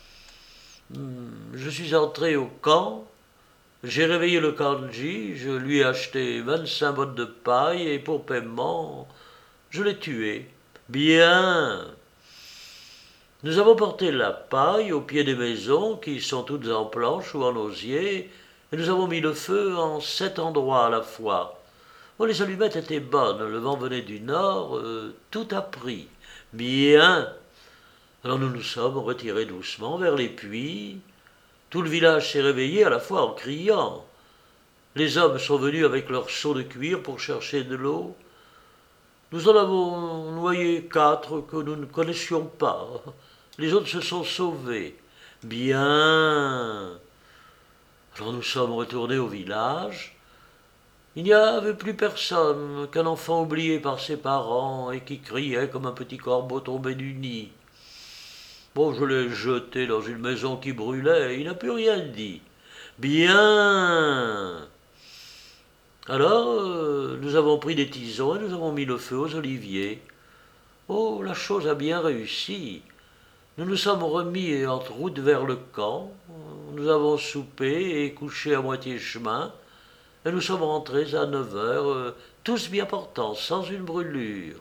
Je suis entré au camp, j'ai réveillé le Kandji, je lui ai acheté vingt-cinq bottes de paille et pour paiement, je l'ai tué. Bien. Nous avons porté la paille au pied des maisons qui sont toutes en planches ou en osier et nous avons mis le feu en sept endroits à la fois. Oh, les allumettes étaient bonnes, le vent venait du nord, euh, tout a pris. Bien. Alors nous nous sommes retirés doucement vers les puits. Tout le village s'est réveillé à la fois en criant. Les hommes sont venus avec leurs seaux de cuir pour chercher de l'eau. Nous en avons noyé quatre que nous ne connaissions pas. Les autres se sont sauvés. Bien. Alors nous sommes retournés au village. Il n'y avait plus personne qu'un enfant oublié par ses parents et qui criait comme un petit corbeau tombé du nid. Bon, je l'ai jeté dans une maison qui brûlait, il n'a plus rien dit. Bien. Alors, euh, nous avons pris des tisons et nous avons mis le feu aux oliviers. Oh, la chose a bien réussi. Nous nous sommes remis en route vers le camp. Nous avons soupé et couché à moitié chemin. Et nous sommes rentrés à neuf heures, euh, tous bien portants, sans une brûlure.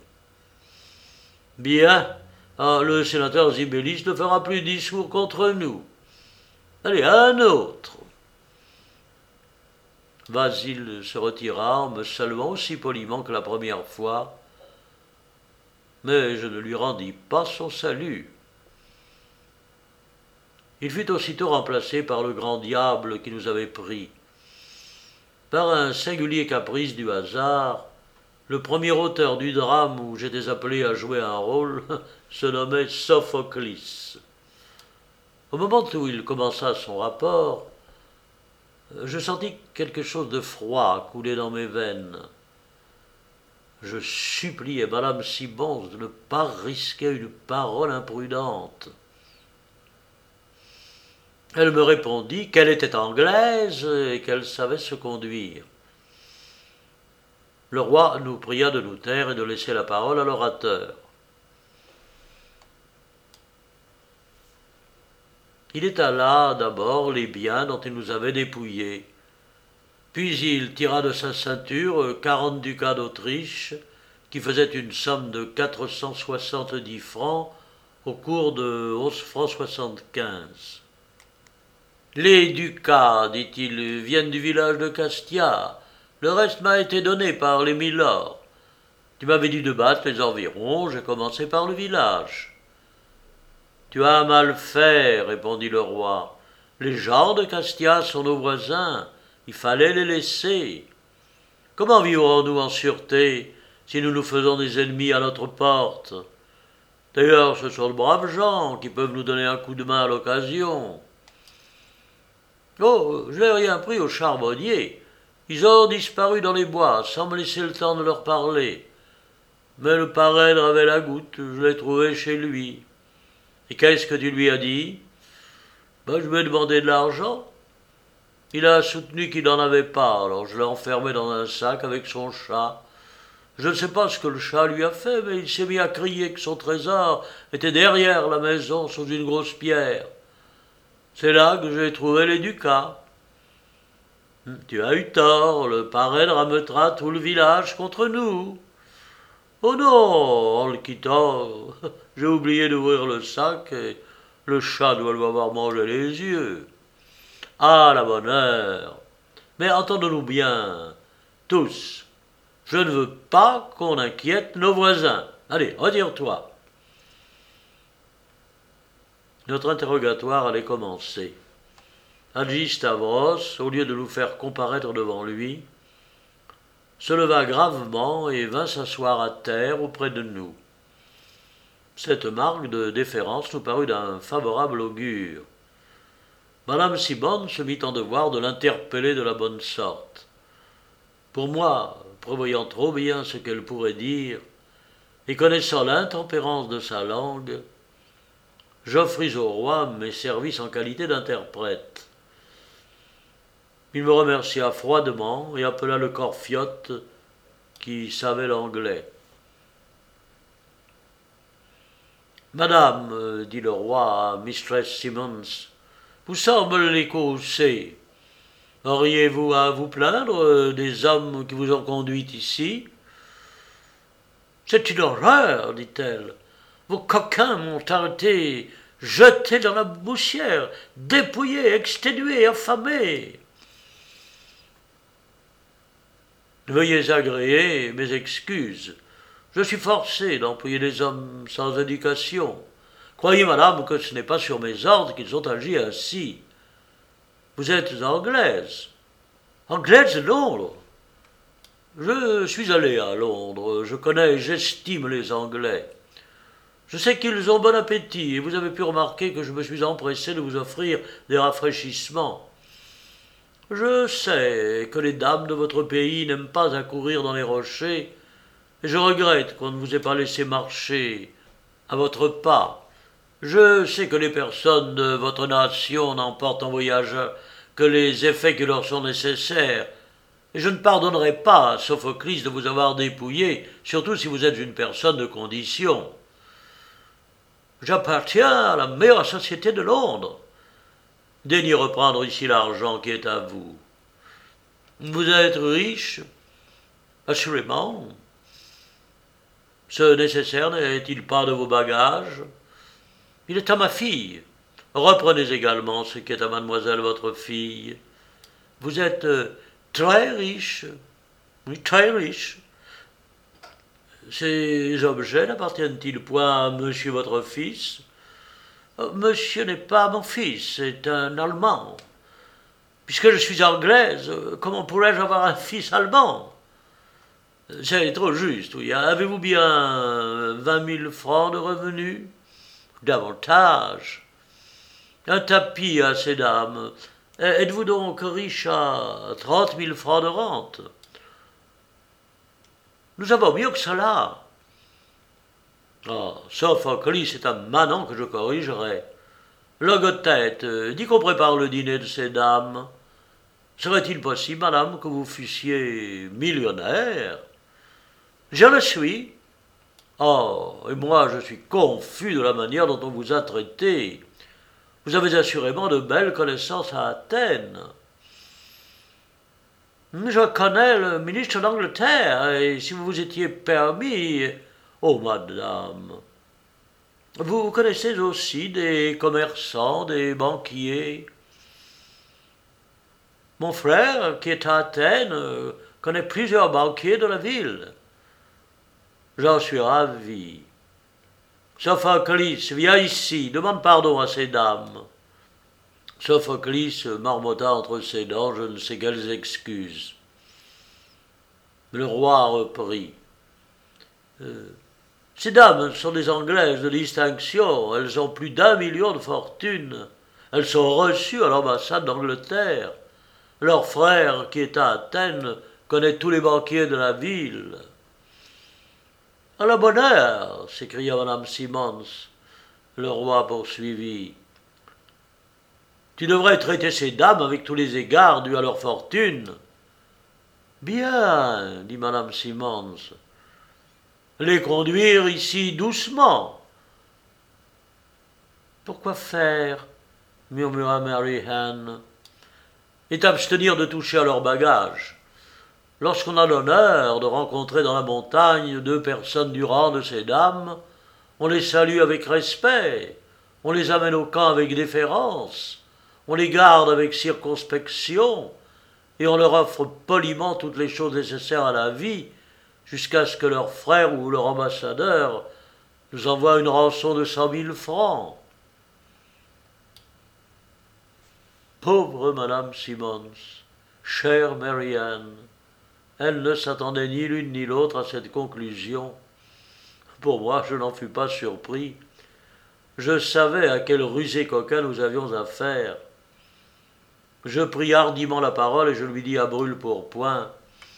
Bien. Ah, le sénateur Zimbelis ne fera plus discours contre nous. Allez, un autre. Vasile se retira en me saluant aussi poliment que la première fois, mais je ne lui rendis pas son salut. Il fut aussitôt remplacé par le grand diable qui nous avait pris. Par un singulier caprice du hasard, le premier auteur du drame où j'étais appelé à jouer un rôle se nommait Sophocles. Au moment où il commença son rapport, je sentis quelque chose de froid couler dans mes veines. Je suppliai madame Sibbons de ne pas risquer une parole imprudente. Elle me répondit qu'elle était anglaise et qu'elle savait se conduire. Le roi nous pria de nous taire et de laisser la parole à l'orateur. Il étala d'abord les biens dont il nous avait dépouillés. Puis il tira de sa ceinture quarante ducats d'Autriche, qui faisaient une somme de quatre cent soixante-dix francs au cours de onze francs soixante-quinze. Les ducats, dit-il, viennent du village de Castia. Le reste m'a été donné par les milords. Tu m'avais dit de battre les environs, j'ai commencé par le village. Tu as mal fait, répondit le roi. Les gens de Castia sont nos voisins, il fallait les laisser. Comment vivrons-nous en sûreté si nous nous faisons des ennemis à notre porte? D'ailleurs, ce sont de braves gens qui peuvent nous donner un coup de main à l'occasion. Oh, je n'ai rien pris aux charbonniers. Ils ont disparu dans les bois, sans me laisser le temps de leur parler. Mais le parrain avait la goutte, je l'ai trouvé chez lui. Et qu'est-ce que tu lui as dit? Ben, je lui ai demandé de l'argent. Il a soutenu qu'il n'en avait pas, alors je l'ai enfermé dans un sac avec son chat. Je ne sais pas ce que le chat lui a fait, mais il s'est mis à crier que son trésor était derrière la maison, sous une grosse pierre. C'est là que j'ai trouvé les ducats. Tu as eu tort, le parrain rameutera tout le village contre nous. Oh non, en le quittant, j'ai oublié d'ouvrir le sac et le chat doit lui avoir mangé les yeux. Ah, la bonne heure. Mais entendons-nous bien, tous. Je ne veux pas qu'on inquiète nos voisins. Allez, retire-toi. Notre interrogatoire allait commencer. Hadji Stavros, au lieu de nous faire comparaître devant lui, se leva gravement et vint s'asseoir à terre auprès de nous. Cette marque de déférence nous parut d'un favorable augure. Madame Sibbons se mit en devoir de l'interpeller de la bonne sorte. Pour moi, prévoyant trop bien ce qu'elle pourrait dire, et connaissant l'intempérance de sa langue, j'offris au roi mes services en qualité d'interprète. Il me remercia froidement et appela le corfiote qui savait l'anglais. « Madame, dit le roi à Mistress Simmons, vous semblez courroucée. Auriez-vous à vous plaindre des hommes qui vous ont conduite ici? »« C'est une horreur, dit-elle. Vos coquins m'ont arrêté, jeté dans la poussière, dépouillé, exténué, affamé. » Veuillez agréer mes excuses. Je suis forcé d'employer des hommes sans éducation. Croyez, madame, que ce n'est pas sur mes ordres qu'ils ont agi ainsi. Vous êtes anglaise. Anglaise de Londres. Je suis allé à Londres. Je connais et j'estime les Anglais. Je sais qu'ils ont bon appétit, et vous avez pu remarquer que je me suis empressé de vous offrir des rafraîchissements. Je sais que les dames de votre pays n'aiment pas accourir dans les rochers, et je regrette qu'on ne vous ait pas laissé marcher à votre pas. Je sais que les personnes de votre nation n'emportent en voyage que les effets qui leur sont nécessaires, et je ne pardonnerai pas à Sophocles de vous avoir dépouillé, surtout si vous êtes une personne de condition. J'appartiens à la meilleure société de Londres. Daignez reprendre ici l'argent qui est à vous. Vous êtes riche? Assurément. Ce nécessaire n'est-il pas de vos bagages? Il est à ma fille. Reprenez également ce qui est à mademoiselle votre fille. Vous êtes euh, très riche, oui, très riche. Ces objets n'appartiennent-ils point à monsieur votre fils? Euh, Monsieur n'est pas mon fils, c'est un Allemand. Puisque je suis anglaise, comment pourrais-je avoir un fils allemand? C'est trop juste, oui. Avez-vous bien vingt mille francs de revenus? Davantage. Un tapis à ces dames. Êtes-vous donc riche à trente mille francs de rente? Nous avons mieux que cela. Ah, Sophocles est un manant que je corrigerai. Logotête, dis qu'on prépare le dîner de ces dames. Serait-il possible, madame, que vous fussiez millionnaire? Je le suis. Oh, et moi je suis confus de la manière dont on vous a traité. Vous avez assurément de belles connaissances à Athènes. Je connais le ministre d'Angleterre, et si vous vous étiez permis... Oh, madame, vous connaissez aussi des commerçants, des banquiers. Mon frère, qui est à Athènes, connaît plusieurs banquiers de la ville. J'en suis ravi. Sophocles, viens ici, demande pardon à ces dames. Sophocles marmotta entre ses dents je ne sais quelles excuses. Le roi reprit. Euh, ces dames sont des Anglaises de distinction, elles ont plus d'un million de fortune. Elles sont reçues à l'ambassade d'Angleterre. Leur frère, qui est à Athènes, connaît tous les banquiers de la ville. À la bonne heure, s'écria madame Simmons. Le roi poursuivit. Tu devrais traiter ces dames avec tous les égards dus à leur fortune. Bien, dit madame Simmons. Les conduire ici doucement. Pourquoi faire? Murmura Mary Ann. Et t'abstenir de toucher à leurs bagages. Lorsqu'on a l'honneur de rencontrer dans la montagne deux personnes du rang de ces dames, on les salue avec respect, on les amène au camp avec déférence, on les garde avec circonspection, et on leur offre poliment toutes les choses nécessaires à la vie, jusqu'à ce que leur frère ou leur ambassadeur nous envoie une rançon de cent mille francs. Pauvre madame Simmons, chère Mary Ann, elle ne s'attendait ni l'une ni l'autre à cette conclusion. Pour moi, je n'en fus pas surpris. Je savais à quel rusé coquin nous avions affaire. Je pris hardiment la parole et je lui dis à brûle-pourpoint.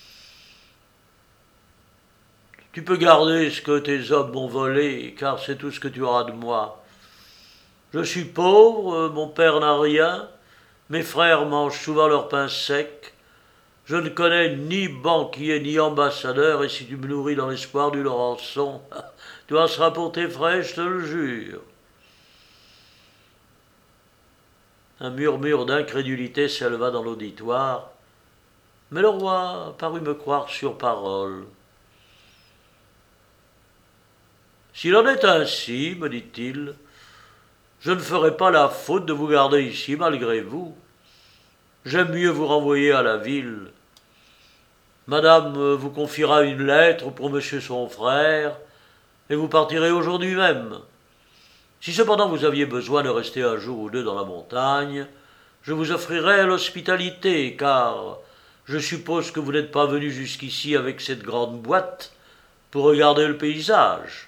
Tu peux garder ce que tes hommes m'ont volé, car c'est tout ce que tu auras de moi. Je suis pauvre, mon père n'a rien, mes frères mangent souvent leur pain sec. Je ne connais ni banquier ni ambassadeur, et si tu me nourris dans l'espoir d'une rançon, tu en seras pour tes frais, je te le jure. Un murmure d'incrédulité s'éleva dans l'auditoire, mais le roi parut me croire sur parole. S'il en est ainsi, me dit-il, je ne ferai pas la faute de vous garder ici malgré vous. J'aime mieux vous renvoyer à la ville. Madame vous confiera une lettre pour monsieur son frère, et vous partirez aujourd'hui même. Si cependant vous aviez besoin de rester un jour ou deux dans la montagne, je vous offrirai l'hospitalité, car je suppose que vous n'êtes pas venu jusqu'ici avec cette grande boîte pour regarder le paysage.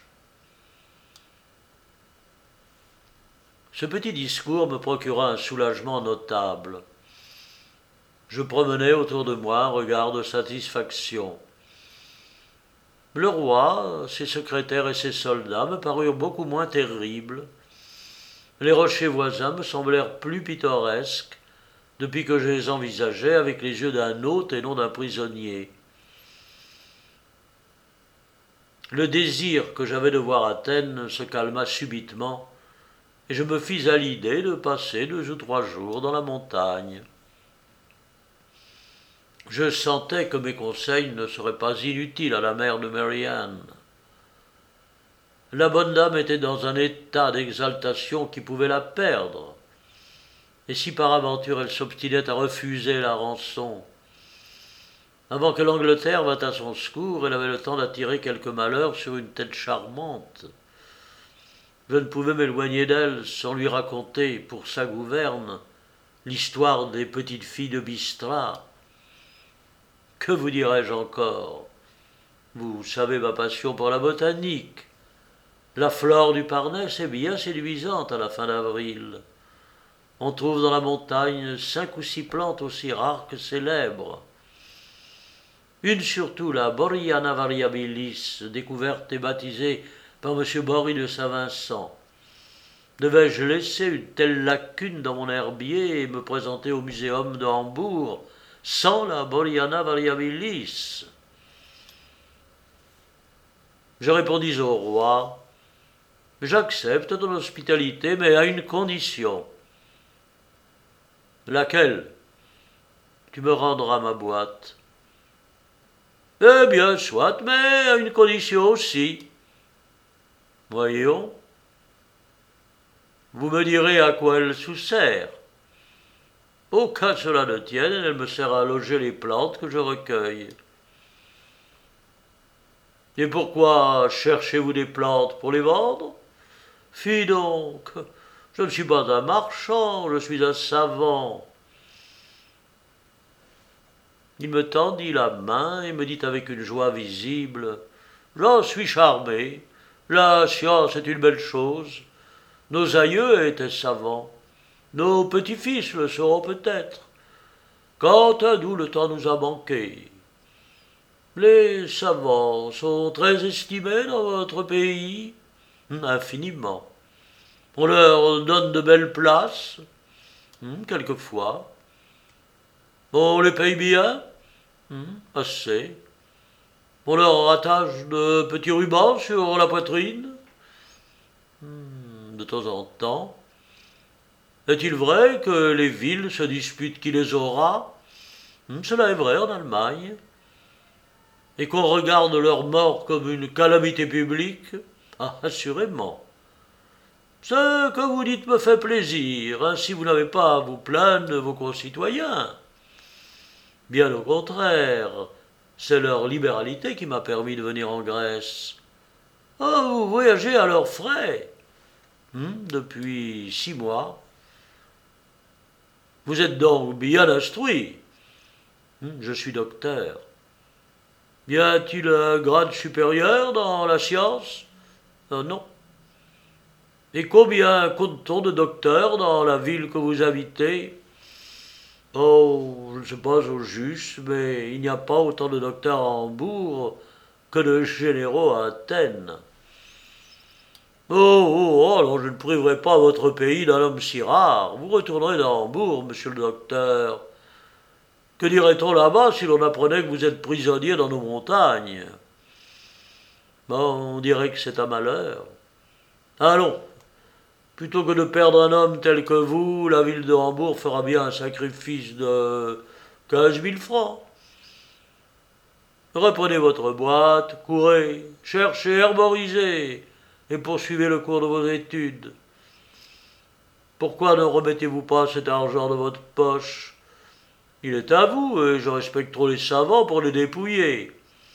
Ce petit discours me procura un soulagement notable. Je promenais autour de moi un regard de satisfaction. Le roi, ses secrétaires et ses soldats me parurent beaucoup moins terribles. Les rochers voisins me semblèrent plus pittoresques depuis que je les envisageais avec les yeux d'un hôte et non d'un prisonnier. Le désir que j'avais de voir Athènes se calma subitement, et je me fis à l'idée de passer deux ou trois jours dans la montagne. Je sentais que mes conseils ne seraient pas inutiles à la mère de Mary Ann. La bonne dame était dans un état d'exaltation qui pouvait la perdre. Et si par aventure elle s'obstinait à refuser la rançon, avant que l'Angleterre vînt à son secours, elle avait le temps d'attirer quelque malheur sur une tête charmante. Je ne pouvais m'éloigner d'elle sans lui raconter, pour sa gouverne, l'histoire des petites filles de Bistra. Que vous dirais-je encore? Vous savez ma passion pour la botanique. La flore du Parnasse est bien séduisante à la fin d'avril. On trouve dans la montagne cinq ou six plantes aussi rares que célèbres. Une surtout, la Borhiana variabilis, découverte et baptisée par M. Bory de Saint-Vincent. Devais-je laisser une telle lacune dans mon herbier et me présenter au muséum de Hambourg sans la Borhiana variabilis? Je répondis au roi: j'accepte ton hospitalité, mais à une condition. Laquelle? Tu me rendras ma boîte. Eh bien, soit, mais à une condition aussi. Voyons. Vous me direz à quoi elle sous-sert. Au cas que cela ne tienne, elle me sert à loger les plantes que je recueille. Et pourquoi cherchez-vous des plantes pour les vendre? Fi donc, je ne suis pas un marchand, je suis un savant. Il me tendit la main et me dit avec une joie visible: j'en suis charmé, la science est une belle chose. Nos aïeux étaient savants, nos petits-fils le seront peut-être. Quant à nous, le temps nous a manqué. Les savants sont très estimés dans votre pays? Infiniment. On leur donne de belles places? Quelquefois. On les paye bien? Assez. On leur attache de petits rubans sur la poitrine? De temps en temps. Est-il vrai que les villes se disputent qui les aura? Cela est vrai en Allemagne. Et qu'on regarde leur mort comme une calamité publique? Ah, assurément. Ce que vous dites me fait plaisir, ainsi vous n'avez pas à vous plaindre de vos concitoyens. Bien au contraire, c'est leur libéralité qui m'a permis de venir en Grèce. Ah, vous voyagez à leurs frais? Hum, depuis six mois. Vous êtes donc bien instruit. Hum, je suis docteur. Y a-t-il un grade supérieur dans la science? euh, Non. Et combien compte-t-on de docteurs dans la ville que vous habitez? Oh, je ne sais pas au juste, mais il n'y a pas autant de docteurs à Hambourg que de généraux à Athènes. Oh, oh, oh, alors je ne priverai pas votre pays d'un homme si rare. Vous retournerez dans Hambourg, monsieur le docteur. Que dirait-on là-bas si l'on apprenait que vous êtes prisonnier dans nos montagnes? Bon, on dirait que c'est un malheur. Allons, plutôt que de perdre un homme tel que vous, la ville de Hambourg fera bien un sacrifice de quinze mille francs. Reprenez votre boîte, courez, cherchez, herborisez, et poursuivez le cours de vos études. Pourquoi ne remettez-vous pas cet argent dans votre poche? Il est à vous, et je respecte trop les savants pour les dépouiller.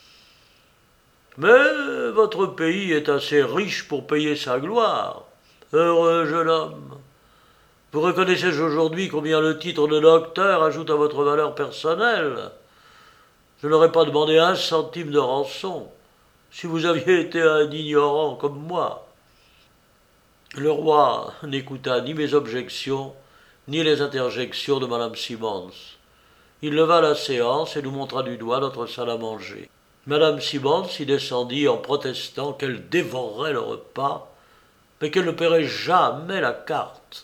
Mais votre pays est assez riche pour payer sa gloire. Heureux jeune homme. Vous reconnaissez aujourd'hui combien le titre de docteur ajoute à votre valeur personnelle? Je n'aurais pas demandé un centime de rançon si vous aviez été un ignorant comme moi. Le roi n'écouta ni mes objections, ni les interjections de madame Simons. Il leva la séance et nous montra du doigt notre salle à manger. Madame Simons y descendit en protestant qu'elle dévorerait le repas, mais qu'elle ne paierait jamais la carte.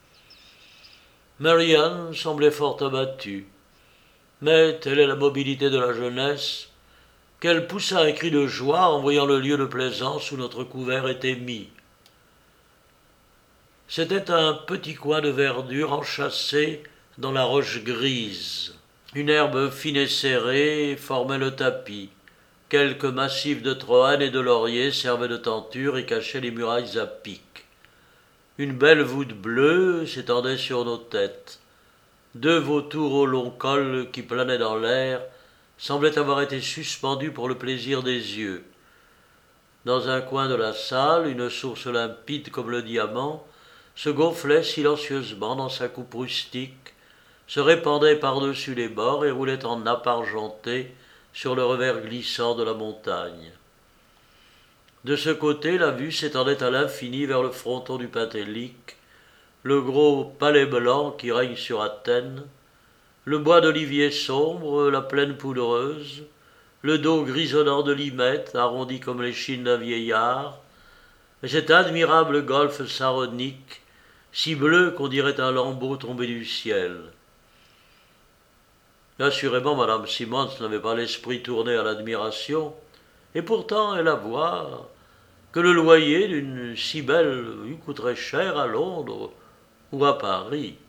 Marianne semblait fort abattue, mais telle est la mobilité de la jeunesse, qu'elle poussa un cri de joie en voyant le lieu de plaisance où notre couvert était mis. C'était un petit coin de verdure enchâssé dans la roche grise. Une herbe fine et serrée formait le tapis. Quelques massifs de troènes et de lauriers servaient de tenture et cachaient les murailles à pic. Une belle voûte bleue s'étendait sur nos têtes. Deux vautours au long col qui planaient dans l'air semblaient avoir été suspendus pour le plaisir des yeux. Dans un coin de la salle, une source limpide comme le diamant se gonflait silencieusement dans sa coupe rustique, se répandait par-dessus les bords et roulait en nappe argentée sur le revers glissant de la montagne. De ce côté, la vue s'étendait à l'infini vers le fronton du Pentélique, le gros palais blanc qui règne sur Athènes, le bois d'olivier sombre, la plaine poudreuse, le dos grisonnant de l'Hymette, arrondi comme l'échine d'un vieillard, et cet admirable golfe saronique, si bleu qu'on dirait un lambeau tombé du ciel. Assurément, madame Simons n'avait pas l'esprit tourné à l'admiration, et pourtant elle avoua que le loyer d'une si belle vue coûterait cher à Londres ou à Paris.